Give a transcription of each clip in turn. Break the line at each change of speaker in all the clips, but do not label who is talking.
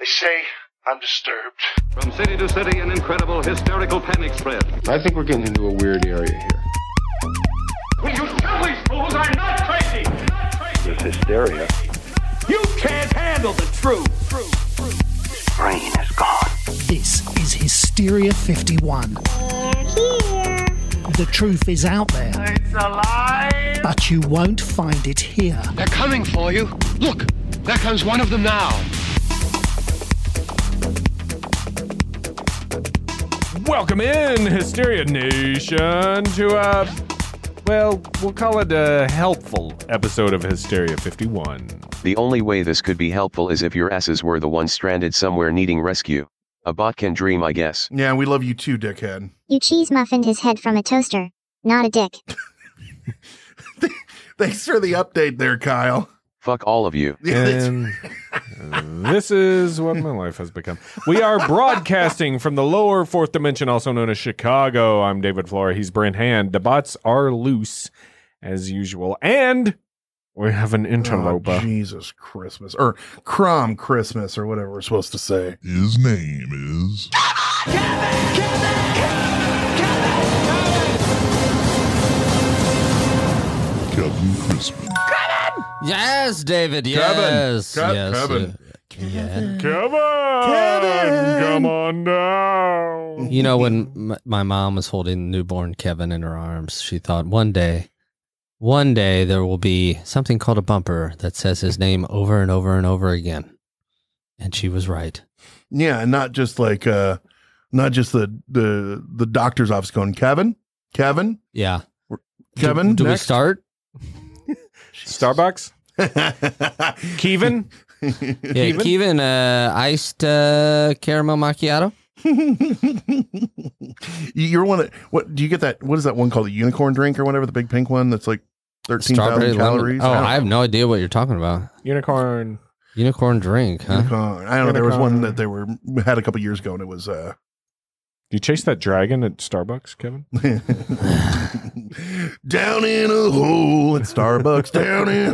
say I'm disturbed.
From city to city, an incredible hysterical panic spread.
I think we're getting into a weird area here.
Will you tell these fools I'm not crazy? Not crazy.
This hysteria.
You can't handle the truth.
Brain is gone.
This is Hysteria 51.
They're here.
The truth is out there.
It's alive.
But you won't find it here.
They're coming for you. Look, there comes one of them now.
Welcome in, Hysteria Nation, to we'll call it a helpful episode of Hysteria 51.
The only way this could be helpful is if your asses were the ones stranded somewhere needing rescue. A bot can dream, I guess.
Yeah, we love you too, dickhead.
You cheese muffined his head from a toaster, not a dick.
Thanks for the update there, Kyle.
Fuck all of you.
And this is what my life has become. We are broadcasting from the lower fourth dimension, also known as Chicago. I'm David Flora. He's Brent Hand. The bots are loose, as usual. And we have an interloper.
Oh, Jesus Christmas. Or Crom Christmas, or whatever we're supposed to say.
His name is... Kevin Crispin.
Yes, David. Yes.
Kevin.
Kevin! Come on down.
You know, when my mom was holding newborn Kevin in her arms, she thought one day there will be something called a bumper that says his name over and over and over again. And she was right.
Yeah, and not just like not just the doctor's office going, Kevin?
Yeah.
Kevin?
Do we
next?
start?
Starbucks? Kevin?
Yeah, Kevin, iced caramel macchiato.
You're one of, what do you get that? What is that one called? The unicorn drink or whatever, the big pink one that's like 13,000 calories?
Oh, I have no idea what you're talking about.
Unicorn
drink, huh?
Unicorn. I don't know. There was one that they had a couple years ago, and it was
Do you chase that dragon at Starbucks, Kevin?
down in a hole at Starbucks. down in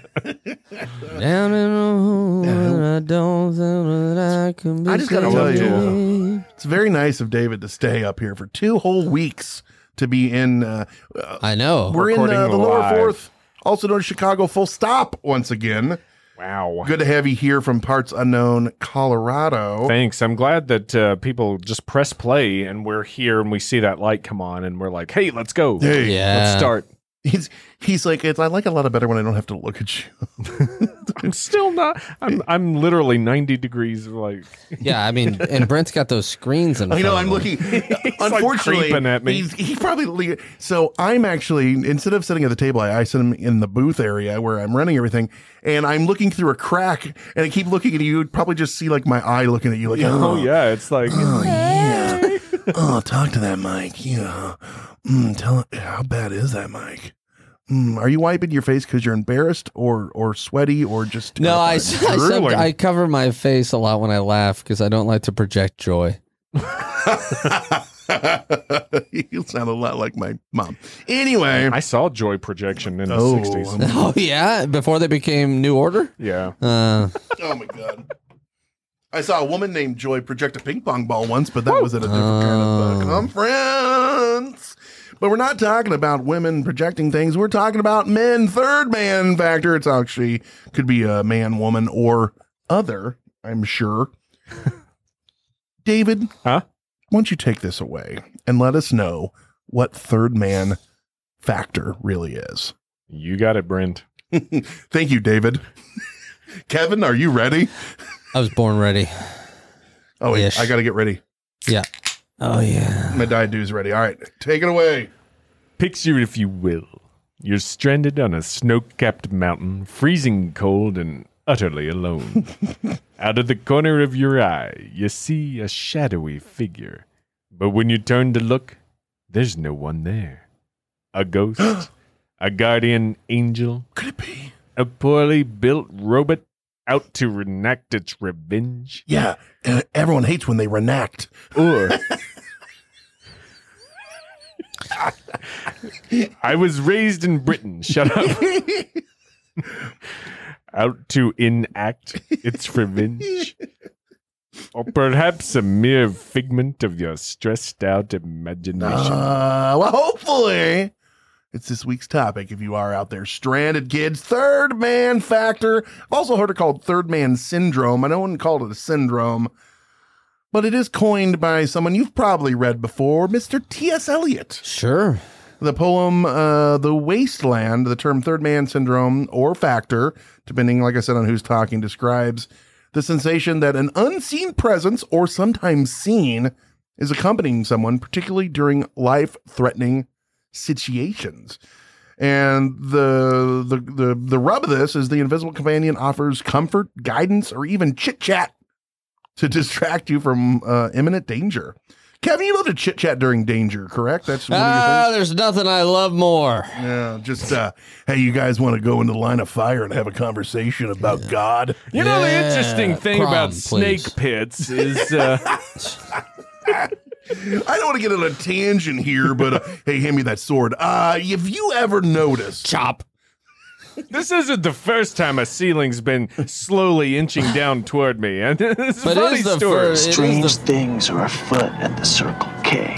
a hole. I don't think that I can be.
I just gotta tell you, it's very nice of David to stay up here for 2 whole weeks to be in.
I know.
We're in the lower
live.
fourth, also known as Chicago. Full stop once again.
Wow.
Good to have you here from parts unknown Colorado.
Thanks. I'm glad that people just press play and we're here and we see that light come on and we're like, hey, let's go.
Hey,
let's start.
He's like, I like it a lot better when I don't have to look at you.
I'm still not. I'm literally 90 degrees. Like,
yeah, I mean, and Brent's got those screens in.
I know. I'm looking. Unfortunately,
creeping at me.
He's probably. So I'm actually, instead of sitting at the table, I sit him in the booth area where I'm running everything, and I'm looking through a crack, and I keep looking at you. You'd probably just see like my eye looking at you, like,
oh yeah, it's like,
oh yeah, oh, talk to that mic. Yeah, tell it, how bad is that mic? Are you wiping your face because you're embarrassed or sweaty or just...
No, I cover my face a lot when I laugh because I don't like to project joy.
You sound a lot like my mom. Anyway.
I saw joy projection in the 60s.
Oh, yeah? Before they became New Order?
Yeah.
Oh, my God. I saw a woman named Joy project a ping pong ball once, but that was at a different kind of conference. But we're not talking about women projecting things. We're talking about men. Third man factor. It's actually could be a man, woman, or other, I'm sure. David,
huh?
Why don't you take this away and let us know what third man factor really is?
You got it, Brent.
Thank you, David. Kevin, are you ready?
I was born ready.
Oh, wait, I got to get ready.
Yeah. Oh, yeah.
My diet dude's ready. All right, take it away.
Picture, if you will, you're stranded on a snow-capped mountain, freezing cold and utterly alone. Out of the corner of your eye, you see a shadowy figure. But when you turn to look, there's no one there. A ghost? A guardian angel?
Could it be?
A poorly built robot out to reenact its revenge?
Yeah, everyone hates when they reenact.
Or... I was raised in Britain. Shut up. Out to enact its revenge. Or perhaps a mere figment of your stressed out imagination.
Well, hopefully it's this week's topic. If you are out there stranded, kids, third man factor. I've also heard it called third man syndrome. I wouldn't call it a syndrome, but it is coined by someone you've probably read before, Mr. T.S. Eliot.
Sure.
The poem, The Wasteland, the term third man syndrome or factor, depending, like I said, on who's talking, describes the sensation that an unseen presence, or sometimes seen, is accompanying someone, particularly during life-threatening situations. And the rub of this is the invisible companion offers comfort, guidance, or even chit-chat to distract you from imminent danger. Kevin, you love to chit-chat during danger, correct? That's one of your things?
There's nothing I love more.
Yeah, just, hey, you guys want to go into the line of fire and have a conversation about God?
You know, the interesting thing
Prom,
about
please.
snake pits is...
I don't want to get on a tangent here, but hey, hand me that sword. Have you ever noticed?
Chop.
This isn't the first time a ceiling's been slowly inching down toward me. And it's a funny story.
Strange things are afoot at the Circle K.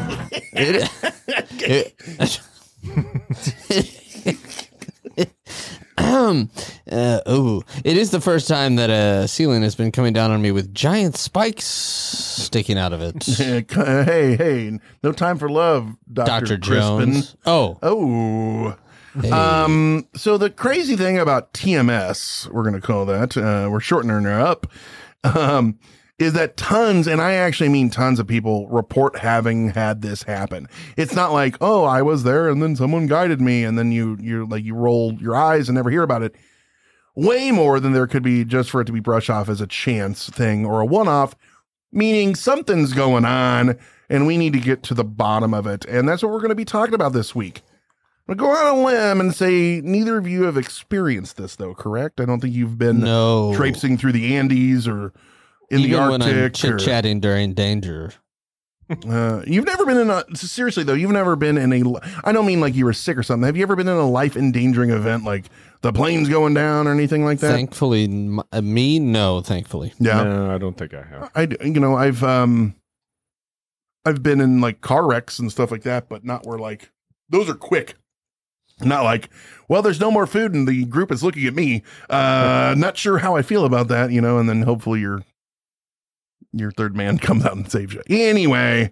It is the first time that a ceiling has been coming down on me with giant spikes sticking out of it.
Hey, no time for love, Dr.
Jones.
Oh.
Hey.
So the crazy thing about TMS, we're going to call that, we're shortening her up, is that tons, and I actually mean tons of people report having had this happen. It's not like, oh, I was there and then someone guided me and then you roll your eyes and never hear about it. Way more than there could be just for it to be brushed off as a chance thing or a one-off, meaning something's going on and we need to get to the bottom of it. And that's what we're going to be talking about this week. I'm going to go on a limb and say neither of you have experienced this, though, correct? I don't think you've been traipsing through the Andes or in
Even
the Arctic.
when I'm chit-chatting during danger.
You've never been in a, seriously, though, you've never been in a, I don't mean like you were sick or something. Have you ever been in a life-endangering event, like the plane's going down or anything like that?
Thankfully, no, thankfully.
Yeah.
No, I don't think I have.
I've been in like car wrecks and stuff like that, but not where like, those are quick. Not like, well, there's no more food and the group is looking at me. Not sure how I feel about that, and then hopefully your third man comes out and saves you. Anyway,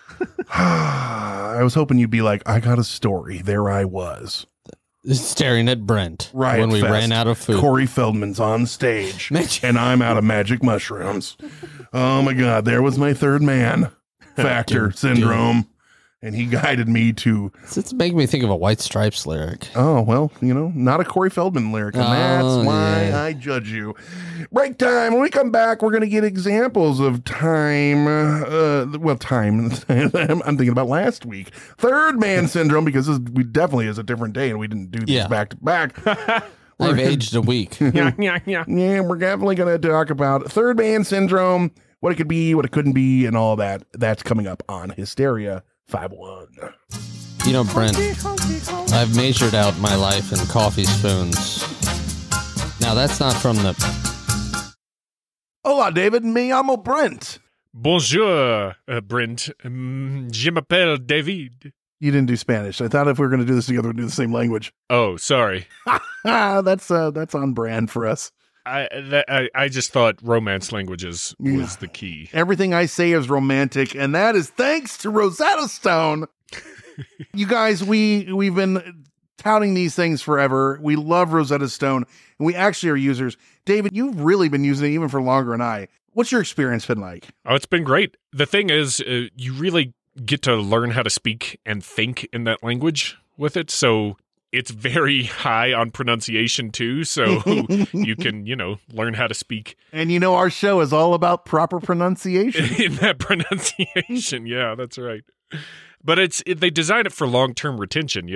I was hoping you'd be like, I got a story. There I was.
Staring at Brent.
Right.
When we ran out of food.
Corey Feldman's on stage and I'm out of magic mushrooms. Oh my God. There was my third man factor syndrome. And he guided me to...
It's making me think of a White Stripes lyric.
Oh, well, not a Corey Feldman lyric. And that's why I judge you. Break time. When we come back, we're going to get examples of time. Time. I'm thinking about last week. Third man syndrome, because we definitely is a different day and we didn't do these back to back.
I've aged a week.
Yeah, we're definitely going to talk about third man syndrome, what it could be, what it couldn't be, and all that. That's coming up on Hysteria 5-1.
Brent, I've measured out my life in coffee spoons. Now, that's not from the...
Hola, David. Me llamo Brent.
Bonjour, Brent. Je m'appelle David.
You didn't do Spanish. I thought if we were going to do this together, we'd do the same language.
Oh, sorry.
That's on brand for us.
I just thought romance languages was the key.
Everything I say is romantic, and that is thanks to Rosetta Stone. You guys, we've been touting these things forever. We love Rosetta Stone, and we actually are users. David, you've really been using it even for longer than I. What's your experience been like?
Oh, it's been great. The thing is, you really get to learn how to speak and think in that language with it, so... It's very high on pronunciation, too, so you can, learn how to speak.
And our show is all about proper pronunciation.
In that pronunciation, yeah, that's right. But they design it for long-term retention,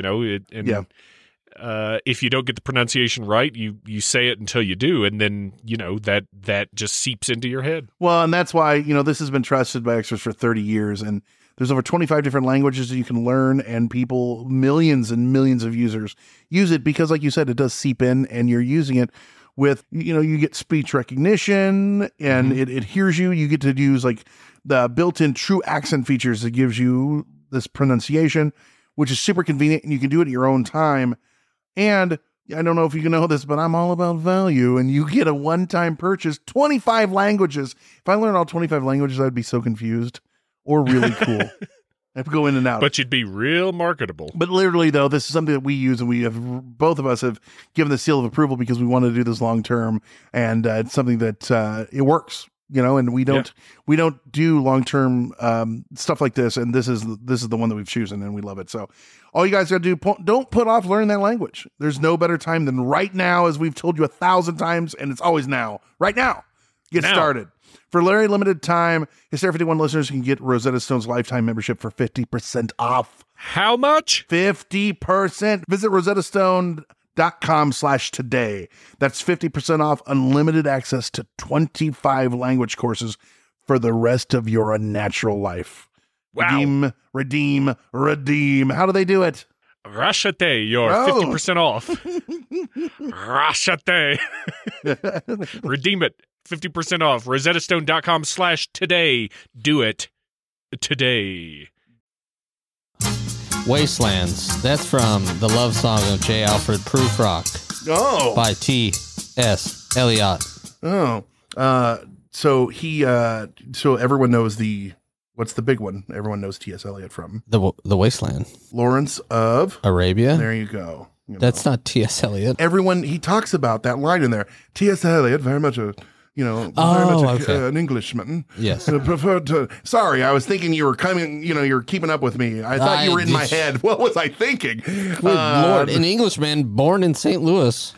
if you don't get the pronunciation right, you say it until you do, and then, that just seeps into your head.
Well, and that's why, this has been trusted by experts for 30 years, and there's over 25 different languages that you can learn, and millions and millions of users use it because, like you said, it does seep in, and you're using it with, you get speech recognition and it hears you. You get to use like the built-in true accent features that gives you this pronunciation, which is super convenient, and you can do it at your own time. And I don't know if you know this, but I'm all about value, and you get a one-time purchase, 25 languages. If I learned all 25 languages, I'd be so confused or really cool. I have to go in and out.
But you'd be real marketable.
But literally, though, this is something that we use, and both of us have given the seal of approval because we want to do this long term, and it's something that it works, and we don't do long term stuff like this, and this is the one that we've chosen, and we love it. So all you guys got to do, don't put off learning that language. There's no better time than right now, as we've told you 1,000 times, and it's always now. Right now, get started. For a very limited time, Hysteria 51 listeners can get Rosetta Stone's lifetime membership for 50% off.
How much?
50%. Visit rosettastone.com/today. That's 50% off unlimited access to 25 language courses for the rest of your unnatural life.
Wow.
Redeem. How do they do it?
Rashate, you're 50% off. Rashate. Redeem it. 50% off. rosettastone.com/today. Do it today.
Wastelands. That's from the love song of J. Alfred Prufrock.
Oh.
By T.S. Eliot.
Oh. So everyone knows what's the big one? Everyone knows T.S. Eliot from
The Wasteland.
Lawrence of
Arabia.
There you go.
That's not T.S. Eliot.
He talks about that line in there. T.S. Eliot, very much an Englishman.
Yes.
Preferred to. Sorry, I was thinking you were coming. You're keeping up with me. I thought you were in my head. What was I thinking?
Good Lord, an Englishman born in St. Louis.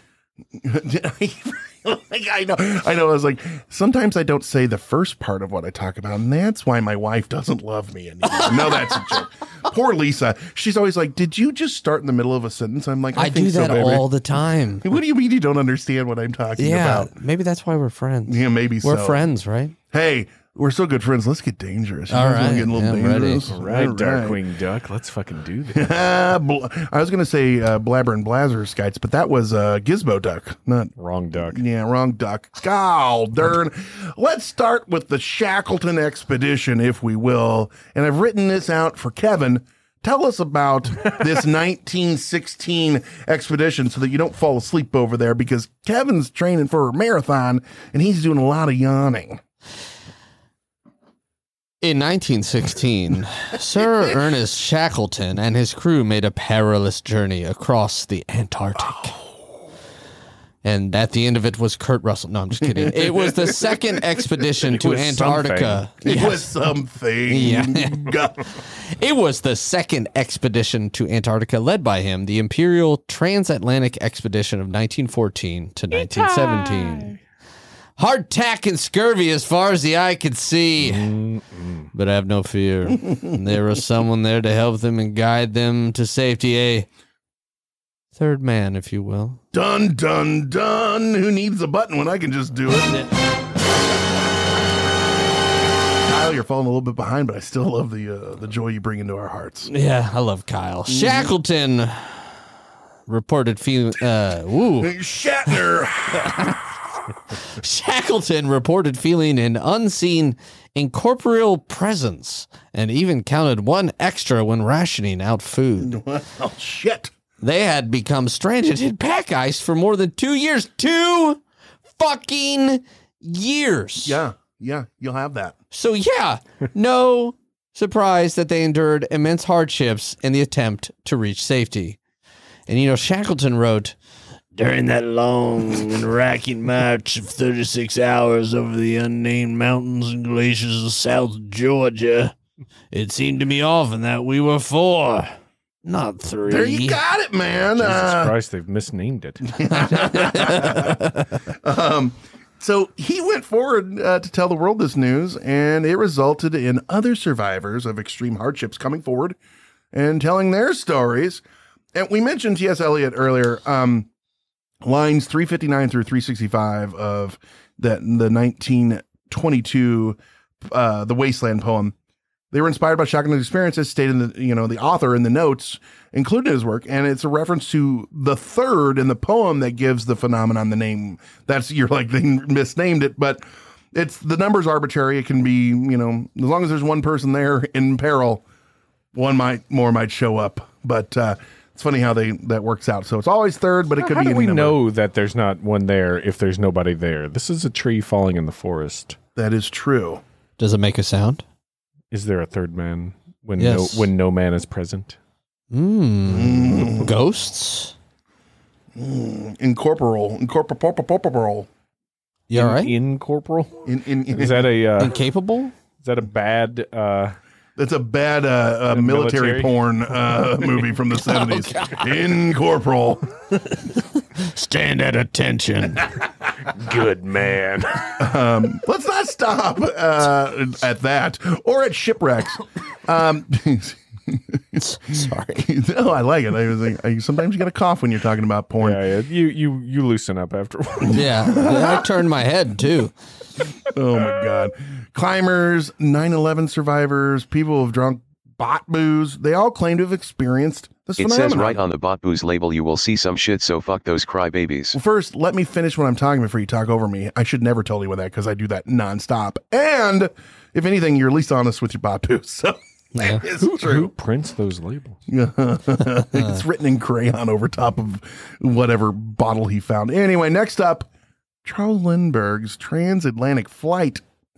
I know. I was like, sometimes I don't say the first part of what I talk about, and that's why my wife doesn't love me anymore. No, that's a joke. Poor Lisa. She's always like, "Did you just start in the middle of a sentence?" I'm like, I think
do that
so, baby.
all the time.
What do you mean you don't understand what I'm talking about?
Maybe that's why we're friends.
Yeah, maybe
we're
so.
friends, right?
Hey, we're so good friends. Let's get dangerous.
All right.
Getting a little dangerous.
All right, Darkwing Duck. Let's fucking do this.
I was going to say Blabber and Blazerskites, but that was Gizmo Duck. Not
Wrong duck.
Yeah, wrong duck. Gall darn. Let's start with the Shackleton expedition, if we will. And I've written this out for Kevin. Tell us about this 1916 expedition so that you don't fall asleep over there, because Kevin's training for a marathon and he's doing a lot of yawning.
In 1916, Sir Ernest Shackleton and his crew made a perilous journey across the Antarctic. And at the end of it was Kurt Russell. No, I'm just kidding. It was the second expedition to Antarctica.
It was something.
Yeah. It was the second expedition to Antarctica led by him, the Imperial Transatlantic Expedition of 1914 to 1917. Hardtack and scurvy as far as the eye could see. But have no fear. There was someone there to help them and guide them to safety. A third man, if you will.
Dun, dun, dun. Who needs a button when I can just do it? Kyle, you're falling a little bit behind, but I still love the joy you bring into our hearts.
Yeah, I love Kyle. Shackleton reported feeling...
Shatner!
Shackleton reported feeling an unseen incorporeal presence and even counted one extra when rationing out food.
Well, shit.
They had become stranded in pack ice for more than 2 years. 2 fucking years.
Yeah, you'll have that.
So yeah, no surprise that they endured immense hardships in the attempt to reach safety. And Shackleton wrote, "During that long and racking march of 36 hours over the unnamed mountains and glaciers of South Georgia, it seemed to me often that we were 4, not 3.
There you got it, man.
Jesus Christ, they've misnamed it.
So he went forward to tell the world this news, and it resulted in other survivors of extreme hardships coming forward and telling their stories. And we mentioned T.S. Eliot earlier. Lines 359 through 365 of the 1922 The Wasteland poem They were inspired by shotgun experiences stated in the author in the notes included in his work, and it's a reference to the third in the poem that gives the phenomenon the name. They misnamed it, but it's the number's arbitrary. It can be, as long as there's one person there in peril, one might show up. But it's funny how that works out. So it's always third, but it could be.
How do
any
we
number.
know that there's not one there if there's nobody there? This is a tree falling in the forest.
That is true.
Does it make a sound?
Is there a third man when
Yes.
no man is present?
Ghosts?
Incorporeal.
You all right?
Incorporeal?
Is
that a
incapable?
Is that a bad?
That's a bad military porn movie from the 70s. Incorporeal.
Stand at attention.
Good man.
Let's not stop at that or at shipwrecks.
Sorry.
No, I like it. I was like, sometimes you got to cough when you're talking about porn.
Yeah. You loosen up after a while.
Yeah, I turned my head too.
Oh my God. Climbers, 9/11 survivors, people who've drunk bot booze, they all claim to have experienced this
It
phenomenon.
says right on the bot booze label you will see some shit, so fuck those crybabies.
Well, first, let me finish what I'm talking before you talk over me. I should never tell you with that because I do that nonstop. And if anything, you're least honest with your bot booze. So that is
Who
true.
prints those labels?
It's written in crayon over top of whatever bottle he found. Anyway, next up, Charles Lindbergh's transatlantic flight,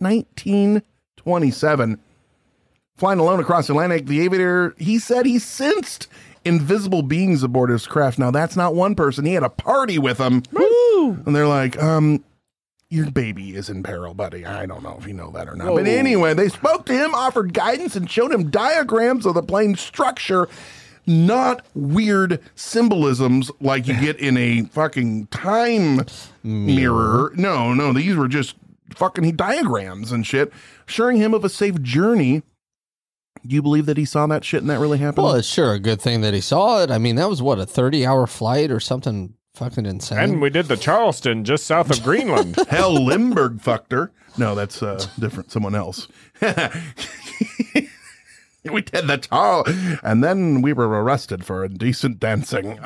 1927. Flying alone across the Atlantic, the aviator, he said he sensed invisible beings aboard his craft. Now, that's not one person. He had a party with them. Woo! And they're like, your baby is in peril, buddy. I don't know if you know that or not. But anyway, they spoke to him, offered guidance, and showed him diagrams of the plane's structure, not weird symbolisms like you get in a fucking time mirror. No, these were just fucking diagrams and shit, assuring him of a safe journey. Do you believe that he saw that shit and that really happened?
Well, it's sure a good thing that he saw it. I mean, that was what, a 30-hour flight or something fucking insane.
And we did the Charleston just south of Greenland.
Hell, Lindbergh fucked her. No, that's different. Someone else. We did the Charles, and then we were arrested for indecent dancing.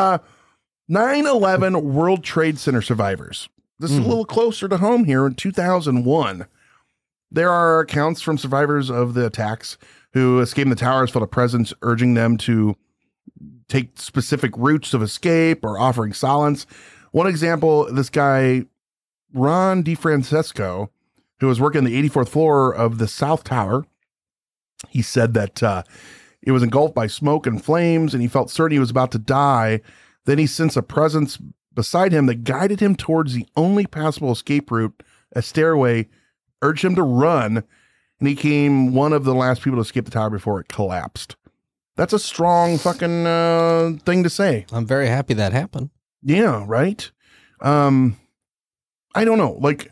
9/11 World Trade Center survivors. This is a little closer to home here in 2001. There are accounts from survivors of the attacks who escaped the towers, felt a presence urging them to take specific routes of escape or offering solace. One example, this guy, Ron DeFrancesco, who was working on the 84th floor of the South Tower, he said that it was engulfed by smoke and flames, and he felt certain he was about to die. Then he sensed a presence beside him that guided him towards the only passable escape route, a stairway, urged him to run, and he became one of the last people to escape the tower before it collapsed. That's a strong fucking thing to say.
I'm very happy that happened.
Yeah, right? I don't know. Like,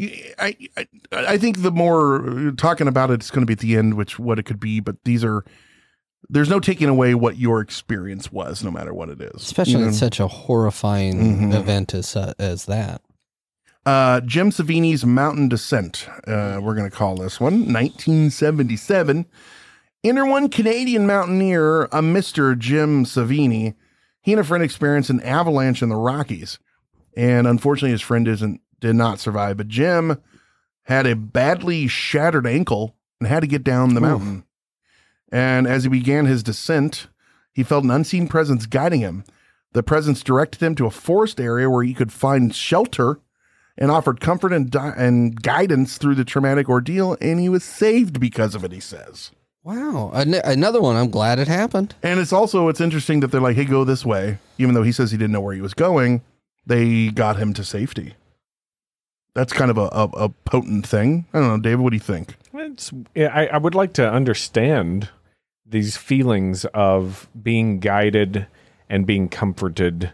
I think the more talking about it's going to be at the end, what it could be, but there's no taking away what your experience was, no matter what it is.
Especially in such a horrifying event as that.
Jim Savini's Mountain Descent, we're going to call this one, 1977. Enter one Canadian mountaineer, a Mr. Jim Savini. He and a friend experienced an avalanche in the Rockies, and unfortunately his friend did not survive, but Jim had a badly shattered ankle and had to get down the mountain. And as he began his descent, he felt an unseen presence guiding him. The presence directed him to a forest area where he could find shelter and offered comfort and guidance through the traumatic ordeal, and he was saved because of it, he says.
Wow. Another one. I'm glad it happened.
And it's interesting that they're like, hey, go this way. Even though he says he didn't know where he was going, they got him to safety. That's kind of a potent thing. I don't know, David, what do you think?
I would like to understand these feelings of being guided and being comforted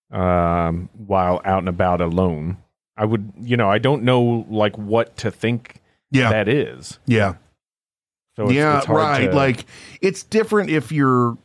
while out and about alone. I don't know like what to think that is.
Yeah.
So it's hard
right. Like, it's different if you're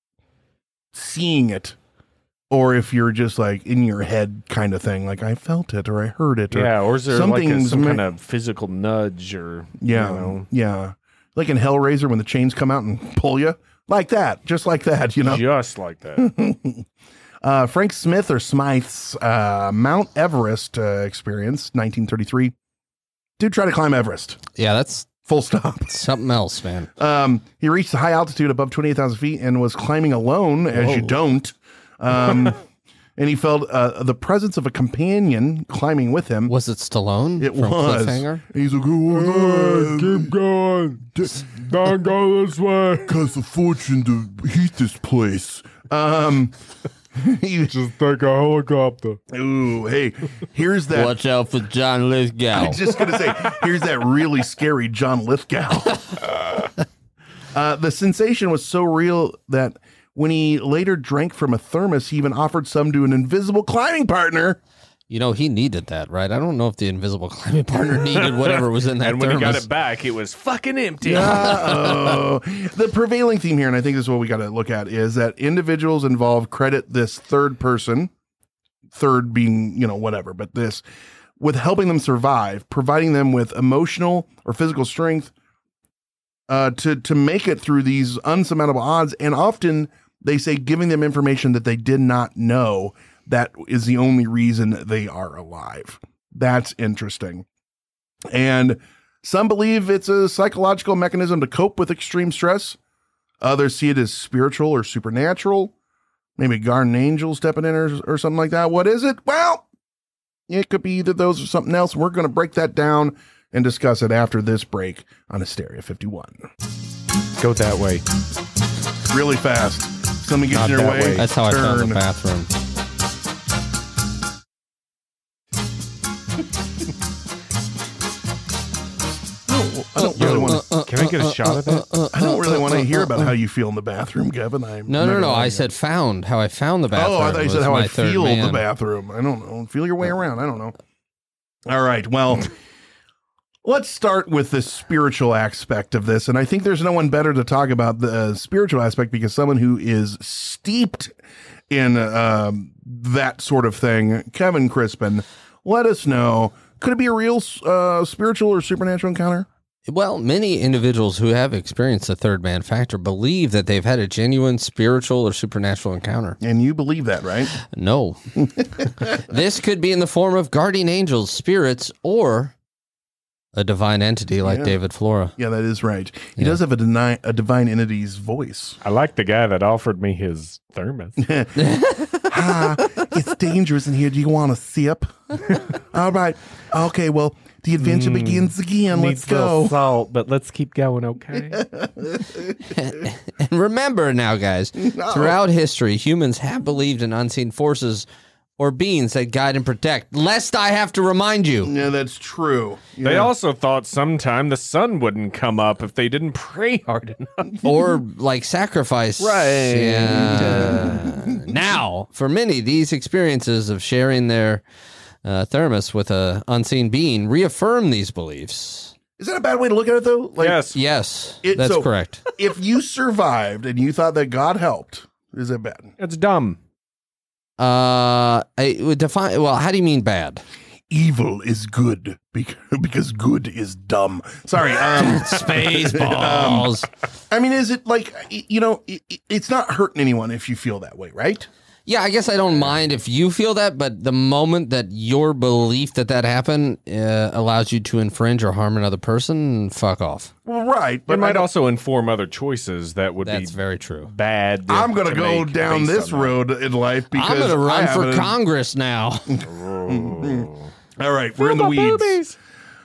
seeing it or if you're just like in your head kind of thing. Like, I felt it or I heard it.
Or is there like some kind of physical nudge or,
Yeah. Like in Hellraiser when the chains come out and pull you. Like that. Just like that,
Just like that.
Frank Smith or Smythe's Mount Everest experience, 1933. Dude tried to climb Everest.
Yeah, that's
full stop.
Something else, man.
He reached a high altitude above 28,000 feet and was climbing alone, as you don't. And he felt the presence of a companion climbing with him.
Was it Stallone?
It
from
was.
Cliffhanger?
He's like, oh,
Keep going. Don't go this way.
Costs a fortune to heat this place.
you
just take a helicopter.
Ooh, hey, here's that.
Watch out for John Lithgow.
I was just gonna say, here's that really scary John Lithgow. The sensation was so real that when he later drank from a thermos, he even offered some to an invisible climbing partner.
He needed that, right? I don't know if the invisible climbing partner needed whatever was in that
And when
thermos.
he got it back, it was fucking empty.
The prevailing theme here, and I think this is what we got to look at, is that individuals involved credit this third person, third being, whatever, but this, with helping them survive, providing them with emotional or physical strength to make it through these unsurmountable odds. And often they say giving them information that they did not know that is the only reason they are alive. That's interesting. And some believe it's a psychological mechanism to cope with extreme stress. Others see it as spiritual or supernatural. Maybe a guardian angel stepping in or something like that. What is it? Well, it could be either those or something else. We're going to break that down and discuss it after this break on Hysteria 51.
Go that way.
Really fast. Something gets
Not
in your
that
way.
way.
That's how I found
turn.
the bathroom.
I don't really want to.
Can I get a shot of that?
I don't really want to hear about how you feel in the bathroom, Kevin.
No. I said found. How I found the bathroom.
Oh, I thought you said
was
how
my
I
third
feel
man.
the bathroom. I don't know. Feel your way around. I don't know. All right. Well, let's start with the spiritual aspect of this. And I think there's no one better to talk about the spiritual aspect because someone who is steeped in that sort of thing, Kevin Crispin, let us know. Could it be a real spiritual or supernatural encounter?
Well, many individuals who have experienced the third man factor believe that they've had a genuine spiritual or supernatural encounter.
And you believe that, right?
No. This could be in the form of guardian angels, spirits, or a divine entity like David Flora.
Yeah, that is right. He does have a divine entity's voice.
I like the guy that offered me his thermos.
It's dangerous in here. Do you want a sip? All right. Okay, well, the adventure begins again. Let's go.
Salt, but let's keep going, okay?
And remember now, guys, throughout history, humans have believed in unseen forces or beings that guide and protect, lest I have to remind you.
Yeah, that's true.
They
Yeah.
also thought sometime the sun wouldn't come up if they didn't pray hard enough.
Or like sacrifice.
Right.
Yeah. Now, for many, these experiences of sharing their thermos with an unseen being reaffirm these beliefs.
Is that a bad way to look at it, though? Like,
Yes,
It-
that's
so-
correct.
if you survived and you thought that God helped, is it bad?
It's dumb.
I would define. Well, how do you mean bad?
Evil is good because good is dumb. Sorry.
Spaceballs.
I mean, is it like, it's not hurting anyone if you feel that way, right?
Yeah, I guess I don't mind if you feel that, but the moment that your belief that happened allows you to infringe or harm another person, fuck off.
Well, right.
It might also inform other choices that would
That's
be
very true.
bad.
I'm going to go
make
down
based
this
on that.
road in life because
I'm going to
I
run for
haven't-
Congress now.
All right, we're in the weeds.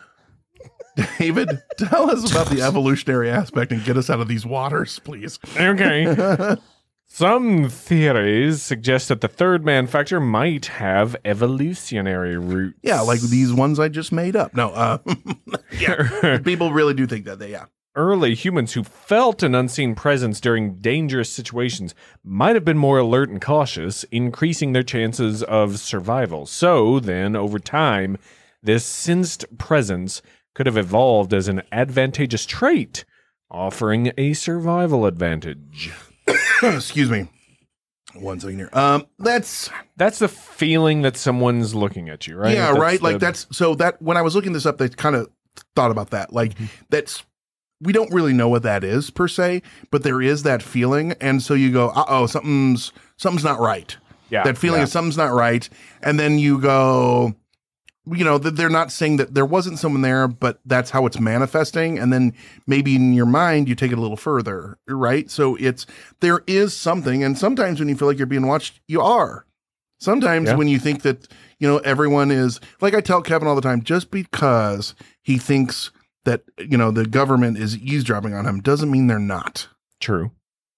David, tell us about the evolutionary aspect and get us out of these waters, please.
Okay. Some theories suggest that the third man factor might have evolutionary roots.
Yeah, like these ones I just made up. No, yeah, people really do think that.
Early humans who felt an unseen presence during dangerous situations might have been more alert and cautious, increasing their chances of survival. So then, over time, this sensed presence could have evolved as an advantageous trait, offering a survival advantage.
Excuse me. One second here. That's
the feeling that someone's looking at you, right?
yeah, right. Like
the-
that's so that when I was looking this up, they kind of thought about that. Like that's we don't really know what that is per se, but there is that feeling. And so you go, uh-oh, something's not right.
Yeah.
That feeling of something's not right. And then you go, you know, they're not saying that there wasn't someone there, but that's how it's manifesting. And then maybe in your mind, you take it a little further, right? So there is something. And sometimes when you feel like you're being watched, you are. Sometimes when you think that, you know, everyone is, like I tell Kevin all the time, just because he thinks that, you know, the government is eavesdropping on him doesn't mean they're not.
True.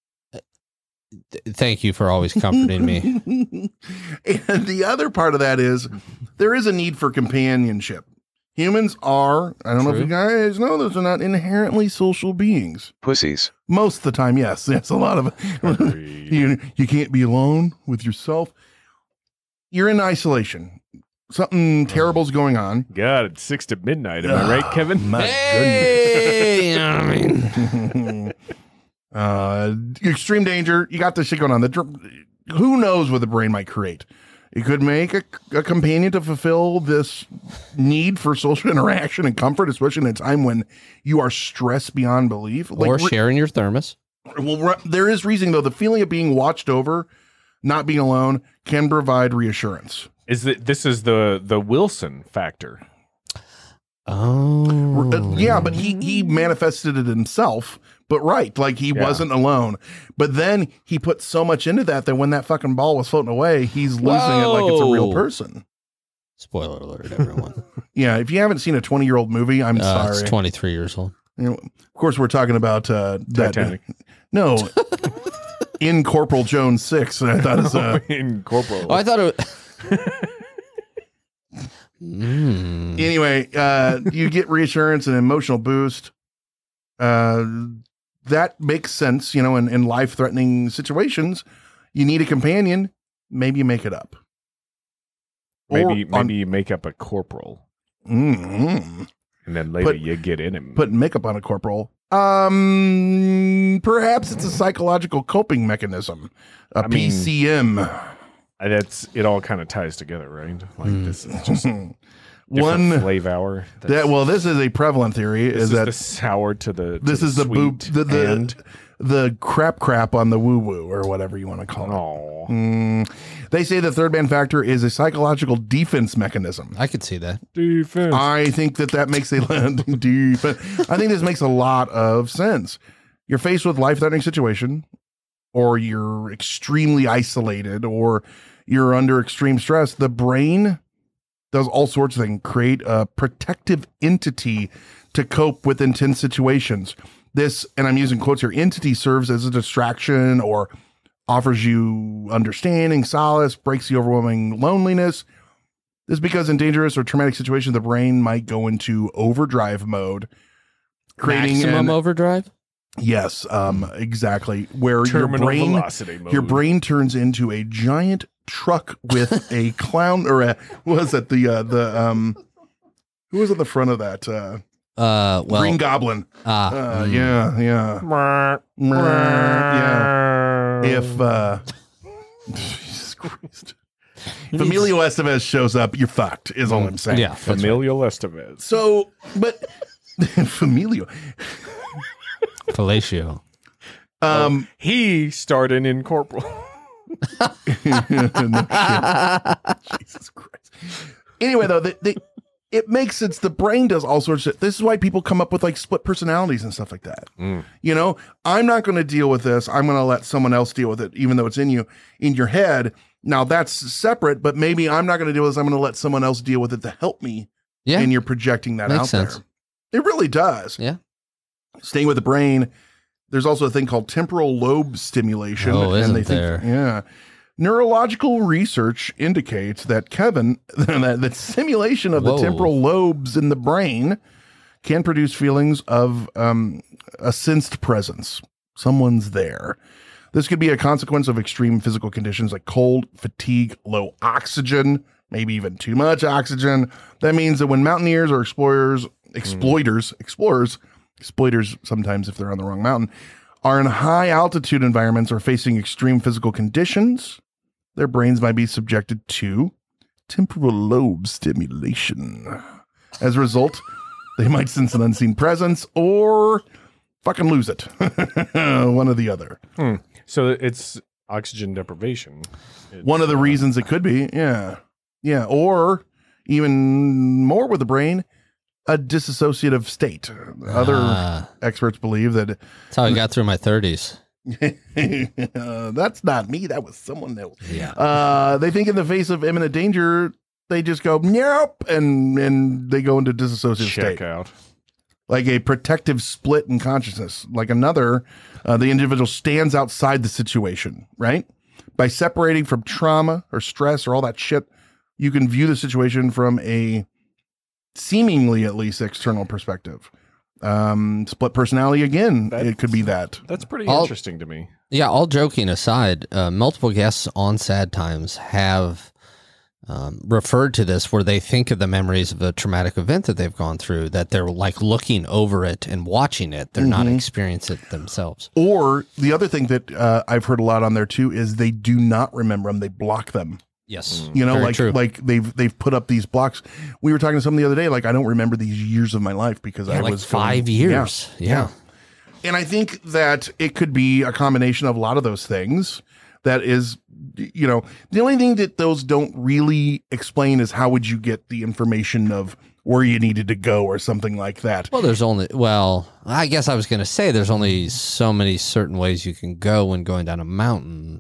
Thank you for always comforting me.
And the other part of that is there is a need for companionship. Humans are, I don't know if you guys know this, they're not inherently social beings.
Pussies.
Most of the time, yes. Yes, a lot of you can't be alone with yourself. You're in isolation. Something terrible's going on.
God, it's 6 to midnight. Am I right, Kevin?
My
Hey, you know what I mean?
Extreme danger. You got this shit going on. Who knows what the brain might create? It could make a companion to fulfill this need for social interaction and comfort, especially in a time when you are stressed beyond belief.
Or sharing your thermos.
Well, there is reasoning, though. The feeling of being watched over, not being alone, can provide reassurance.
This is the Wilson factor?
Oh.
Yeah, but he manifested it himself. But right, like he wasn't alone. But then he put so much into that when that fucking ball was floating away, he's losing it like it's a real person.
Spoiler alert, everyone.
Yeah, if you haven't seen a 20-year-old movie, I'm sorry.
It's 23 years old.
You know, of course, we're talking about
Titanic.
No, In Corporal Jones 6. I thought it's
In Corporal.
Oh, I thought it was...
Anyway, you get reassurance and emotional boost. That makes sense, you know, in life-threatening situations. You need a companion. Maybe you make it up.
Maybe you make up a corporal.
Mm-hmm.
And then later you get in him.
Put makeup on a corporal. Perhaps it's a psychological coping mechanism. PCM.
It all kind of ties together, right? Like this is just one flavor hour.
This is a prevalent theory.
This is the sour to the
this is the boob
end.
the crap on the woo woo or whatever you want to call it. They say the third man factor is a psychological defense mechanism.
I could see that.
Defense.
I think that makes a defense. I think this makes a lot of sense. You're faced with life-threatening situation, or you're extremely isolated, or you're under extreme stress. The brain does all sorts of things, create a protective entity to cope with intense situations. This, and I'm using quotes here, entity serves as a distraction or offers you understanding, solace, breaks the overwhelming loneliness. This is because in dangerous or traumatic situations, the brain might go into overdrive mode. Creating
maximum overdrive?
Yes, exactly. Where
terminal velocity mode.
Your brain turns into a giant truck with a clown, or what was it? Who was at the front of that? Green Goblin. Yeah. If Jesus Christ, if Emilio Estevez shows up, you're fucked. Is all I'm saying.
Yeah,
Emilio Estevez.
So, but Familio.
Fellatio.
He starred in Corporal.
No shit. Jesus Christ. Anyway, though, it makes sense. The brain does all sorts of. This is why people come up with like split personalities and stuff like that. You know, I'm not going to deal with this. I'm going to let someone else deal with it, even though it's in your head. Now that's separate, but maybe I'm not going to deal with this. I'm going to let someone else deal with it to help me.
Yeah.
And you're projecting that
Makes
out
sense.
there. It really does.
Yeah.
Staying with the brain, there's also a thing called temporal lobe stimulation.
Oh, isn't there?
Yeah. Neurological research indicates that, Kevin, that stimulation of the temporal lobes in the brain can produce feelings of a sensed presence. Someone's there. This could be a consequence of extreme physical conditions like cold, fatigue, low oxygen, maybe even too much oxygen. That means that when mountaineers or exploiters sometimes if they're on the wrong mountain, are in high altitude environments or facing extreme physical conditions, their brains might be subjected to temporal lobe stimulation. As a result, they might sense an unseen presence, or fucking lose it. One or the other.
So it's oxygen deprivation.
One of the reasons it could be. Yeah. Yeah. Or even more with the brain, a dissociative state. Other experts believe that
That's how I got through my 30s.
That's not me. That was someone else.
Yeah.
They think in the face of imminent danger, they just go, nope, and they go into dissociative
Check
state.
out.
Like a protective split in consciousness. Like another, the individual stands outside the situation, right? By separating from trauma or stress or all that shit, you can view the situation from a seemingly at least external perspective. Split personality again, it could be that.
That's pretty interesting to me.
Yeah, all joking aside, multiple guests on Sad Times have referred to this where they think of the memories of a traumatic event that they've gone through, that they're like looking over it and watching it. They're not experiencing it themselves.
Or the other thing that I've heard a lot on there too is they do not remember them. They block them.
Yes.
You know,
Very
like
true.
they've put up these blocks. We were talking to someone the other day, like, I don't remember these years of my life because I
like
was
5 years. Yeah.
And I think that it could be a combination of a lot of those things. That is, you know, the only thing that those don't really explain is how would you get the information of where you needed to go or something like that.
Well, I guess I was going to say there's only so many certain ways you can go when going down a mountain.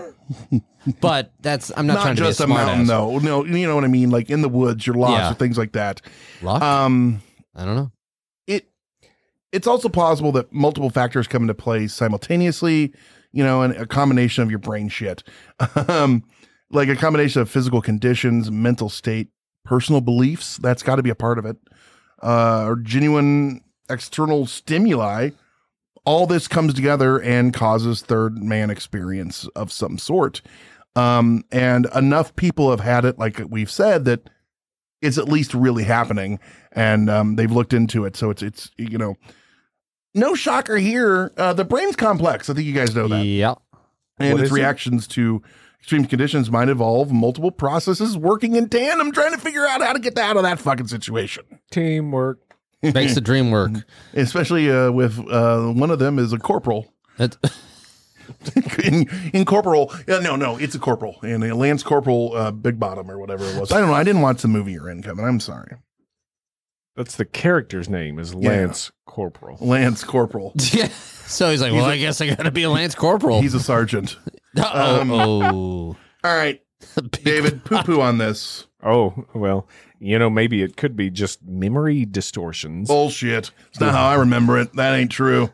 But I'm not trying to be
just
a
a
smart
mountain,
ass.
though. No, you know what I mean? Like in the woods, you're lost or things like that.
Lost? I don't know.
It's also possible that multiple factors come into play simultaneously, you know, and a combination of your brain shit. Like a combination of physical conditions, mental state, personal beliefs, that's got to be a part of it. Or genuine external stimuli. All this comes together and causes third man experience of some sort. And enough people have had it, like we've said, that it's at least really happening. And they've looked into it. So it's you know, no shocker here. The brain's complex. I think you guys know that.
Yeah.
And
What
its
is it?
reactions to extreme conditions might involve multiple processes working in tandem, trying to figure out how to get out of that fucking situation.
Teamwork.
Makes the dream work.
Especially with one of them is a corporal. in corporal, no, it's a corporal. And a Lance Corporal Big Bottom or whatever it was. I don't know. I didn't watch the movie you're in, Kevin. I'm sorry.
That's the character's name is Lance Corporal.
Lance Corporal.
Yeah. So he's like, I guess I got to be a Lance Corporal.
He's a sergeant.
All
right. David, poo-poo on this.
Oh, well, you know, maybe it could be just memory distortions.
Bullshit. It's not how I remember it. That ain't true.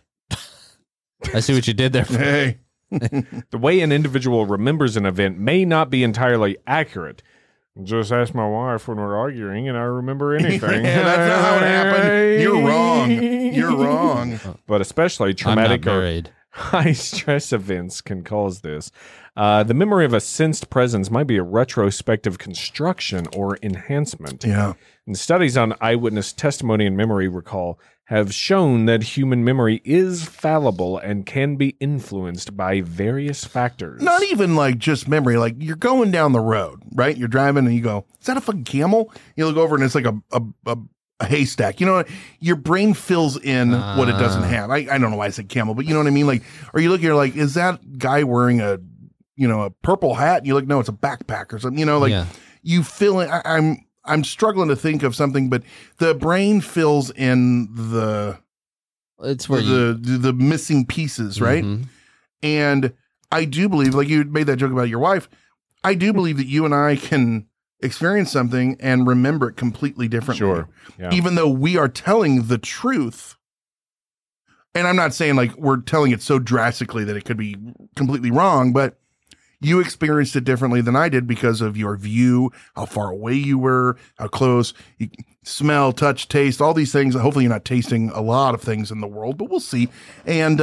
I see what you did there.
Hey.
The way an individual remembers an event may not be entirely accurate. Just ask my wife when we're arguing and I remember anything.
Yeah, that's not how it happened. You're wrong. You're wrong.
But especially traumatic
I'm not married.
high stress events can cause this. The memory of a sensed presence might be a retrospective construction or enhancement.
Yeah.
And studies on eyewitness testimony and memory recall have shown that human memory is fallible and can be influenced by various factors.
Not even like just memory. Like you're going down the road, right? You're driving and you go, is that a fucking camel? You look over and it's like a haystack. You know, your brain fills in what it doesn't have. I don't know why I said camel, but you know what I mean? Like, or you look, you're like, is that guy wearing a purple hat? And you look, no, it's a backpack or something, you know, like you fill in. I'm struggling to think of something, but the brain fills in
it's where
the missing pieces, right?
Mm-hmm.
And I do believe, like you made that joke about your wife, I do believe that you and I can experience something and remember it completely differently.
Sure. Yeah.
Even though we are telling the truth. And I'm not saying like we're telling it so drastically that it could be completely wrong, but you experienced it differently than I did because of your view, how far away you were, how close, you smell, touch, taste, all these things. Hopefully you're not tasting a lot of things in the world, but we'll see. And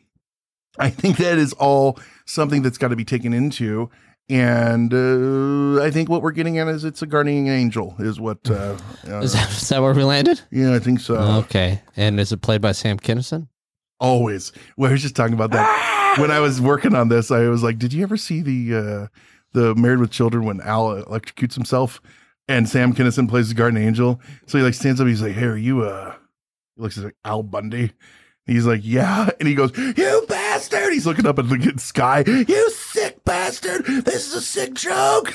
I think that is all something that's got to be taken into. And I think what we're getting at is it's a guardian angel is what.
Is that where we landed?
Yeah, I think so.
Okay. And is it played by Sam Kinison?
Always. Well, I was just talking about that. When I was working on this, I was like, did you ever see the Married with Children when Al electrocutes himself and Sam Kinison plays the guardian angel? So he like stands up, he's like, hey, are you he looks like Al Bundy. He's like, yeah. And he goes, you bastard. He's looking up at the sky. You sick bastard. This is a sick joke.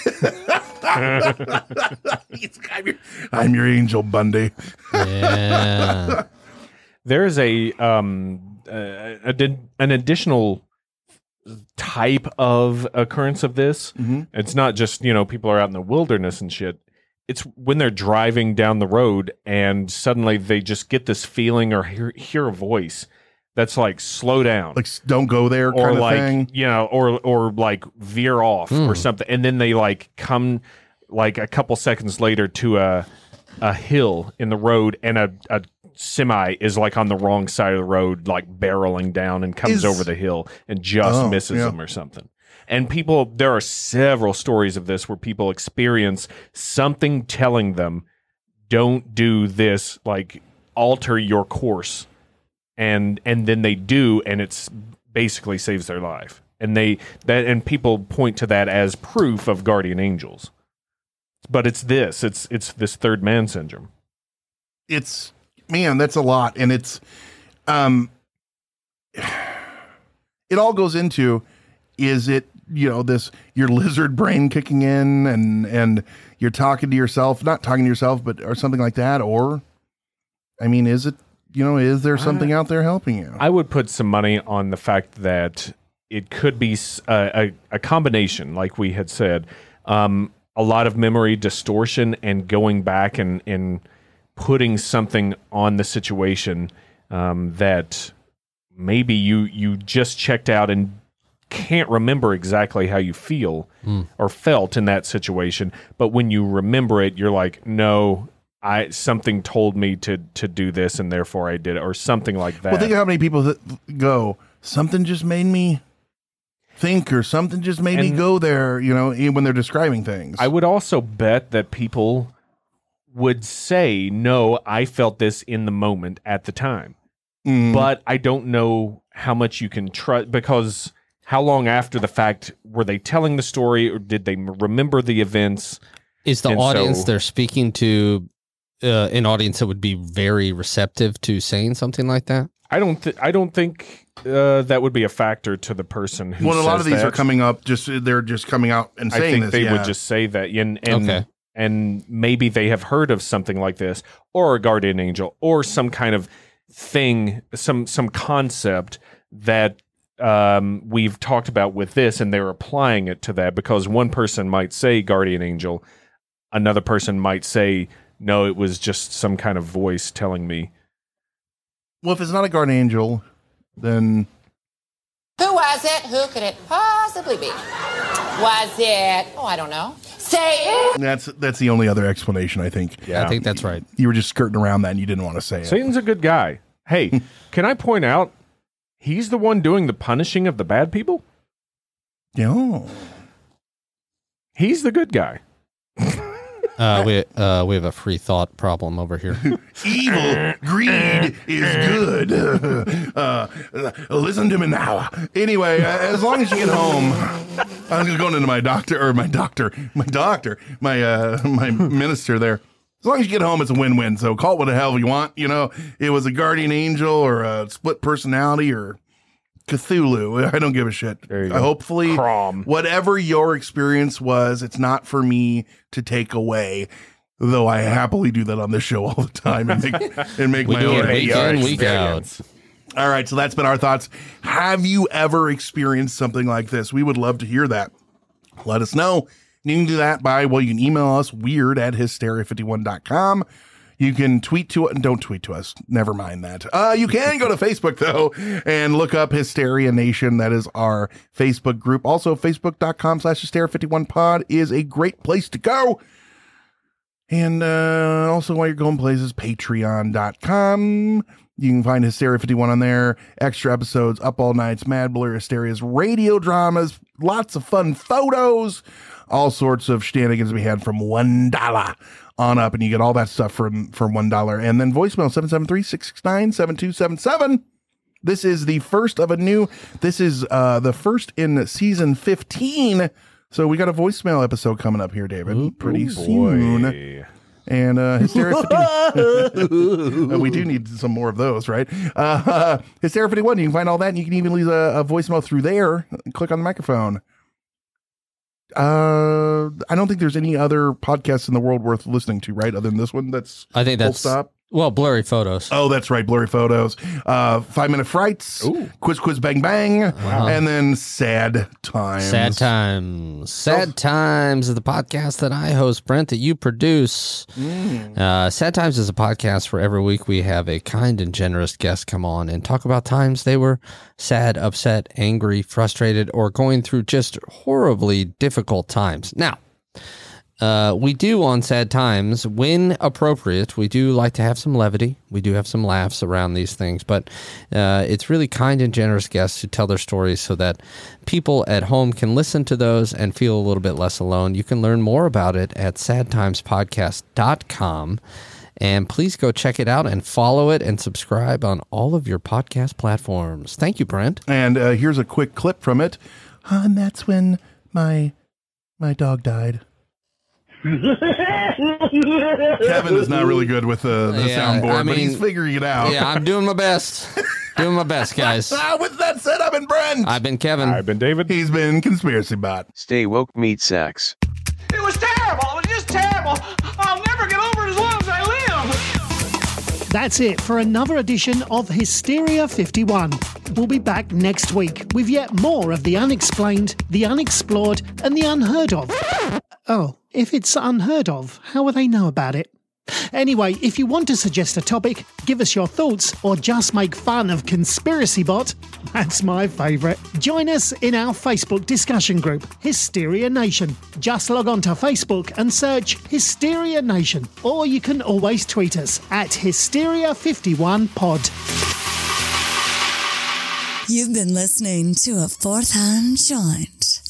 I'm your angel, Bundy.
Yeah.
There's an additional type of occurrence of this.
Mm-hmm.
It's not just, people are out in the wilderness and shit. It's when they're driving down the road and suddenly they just get this feeling or hear a voice that's like, slow down.
Like, don't go there
or
kind of
like,
thing.
Or like veer off or something. And then they like come like a couple seconds later to a hill in the road, and a semi is like on the wrong side of the road, like barreling down and comes over the hill and just misses them or something. And there are several stories of this where people experience something telling them, don't do this, like alter your course. And then they do, and it's basically saves their life. And people point to that as proof of guardian angels. But it's this third man syndrome.
Man, that's a lot. And it's, it all goes into, is it, your lizard brain kicking in and you're talking to yourself, not talking to yourself, or something like that? Or, I mean, is it, is there something out there helping you?
I would put some money on the fact that it could be a combination, like we had said, a lot of memory distortion and going back and putting something on the situation that maybe you just checked out and can't remember exactly how you feel or felt in that situation. But when you remember it, you're like, no, something told me to do this and therefore I did it, or something like that.
Well, think of how many people that go, something just made me think, or something just made me go there, when they're describing things.
I would also bet that people would say, no, I felt this in the moment at the time. But I don't know how much you can trust, because how long after the fact were they telling the story, or did they remember the events?
Is the audience they're speaking to an audience that would be very receptive to saying something like that?
I don't think that would be a factor to the person who.
Well, a lot of these
that.
Are coming up. They're just coming out and saying
this. I think they would just say that, and maybe they have heard of something like this, or a guardian angel, or some kind of thing, some concept that we've talked about with this, and they're applying it to that, because one person might say guardian angel, another person might say, no, it was just some kind of voice telling me.
Well, if it's not a guardian angel, then
who was it? Who could it possibly be? Was it? Oh, I don't know. Say it.
That's the only other explanation, I think.
Yeah, I think that's right.
You were just skirting around that and you didn't want to say it.
Satan's a good guy. Hey, can I point out he's the one doing the punishing of the bad people?
Yeah.
He's the good guy.
We have a free thought problem over here.
Evil greed is good. Listen to me now. Anyway, as long as you get home, I'm going into my minister there. As long as you get home, it's a win-win. So call it what the hell you want. It was a guardian angel or a split personality or Cthulhu. I don't give a shit. Hopefully, whatever your experience was, it's not for me to take away. Though I happily do that on this show all the time and make my own
week in, week out.
All right, so that's been our thoughts. Have you ever experienced something like this? We would love to hear that. Let us know. You can do that you can email us weird@hysteria51.com. You can tweet to it, and don't tweet to us. Never mind that. You can go to Facebook, though, and look up Hysteria Nation. That is our Facebook group. Also, facebook.com/hysteria51pod is a great place to go. And also, while you're going places, patreon.com. You can find Hysteria 51 on there. Extra episodes, Up All Nights, Mad Blur, Hysteria's radio dramas, lots of fun photos, all sorts of shenanigans we had from $1 on up. And you get all that stuff for $1. And then voicemail 773-669-7277. This is the first of the first in season 15. So we got a voicemail episode coming up here, David, pretty soon. And Hysteria 51. We do need some more of those, right? Hysteria 51, you can find all that, and you can even leave a voicemail through there. Click on the microphone. I don't think there's any other podcasts in the world worth listening to, right? Other than this one,
I think that's
Full Stop.
Well, Blurry Photos.
Oh, that's right, Blurry Photos. 5 Minute Frights.
Ooh.
Quiz Bang Bang. And then Sad Times.
Sad Times. Sad Times is the podcast that I host, Brent, that you produce. Sad Times is a podcast where every week we have a kind and generous guest come on and talk about times they were sad, upset, angry, frustrated, or going through just horribly difficult times. Now, we do on Sad Times, when appropriate, we do like to have some levity. We do have some laughs around these things, but it's really kind and generous guests who tell their stories so that people at home can listen to those and feel a little bit less alone. You can learn more about it at sadtimespodcast.com. And please go check it out and follow it and subscribe on all of your podcast platforms. Thank you, Brent.
And here's a quick clip from it. And that's when my dog died. Kevin is not really good with the soundboard, but he's figuring it out.
Yeah, I'm doing my best. Doing my best, guys.
With that said, I've been Brent.
I've been Kevin.
I've been David.
He's been Conspiracy Bot.
Stay woke, meat sacks.
It was terrible. It was just terrible. I'll never get over it as long as I live.
That's it for another edition of Hysteria 51. We'll be back next week with yet more of the unexplained, the unexplored, and the unheard of. Oh, if it's unheard of, how will they know about it? Anyway, if you want to suggest a topic, give us your thoughts, or just make fun of Conspiracy Bot, that's my favourite. Join us in our Facebook discussion group, Hysteria Nation. Just log on to Facebook and search Hysteria Nation, or you can always tweet us at Hysteria51pod.
You've been listening to a Fourth Hand Joint.